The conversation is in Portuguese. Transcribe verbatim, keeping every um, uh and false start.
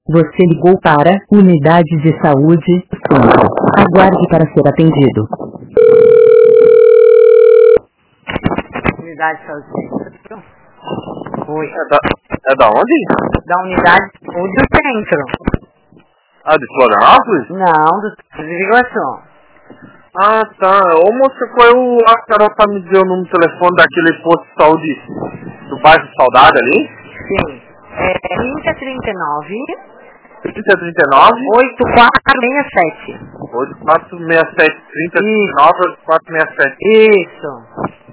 Você ligou para Unidade de Saúde Centro. Aguarde para ser atendido. Unidade de Saúde Centro. Oi. É da, é da onde? Da Unidade de Saúde do Centro. Ah, de Florianópolis? Não, do Centro de Vigação. Ah, tá. Ô, moça, qual é o... A Carol tá me deu o número de telefone daquele posto de saúde do bairro Saudade ali? Sim. É trinta, trinta e nove... trinta, trinta e nove... oito quatro seis sete. oito quatro seis sete, trinta, trinta e nove, oito quatro seis sete. Isso.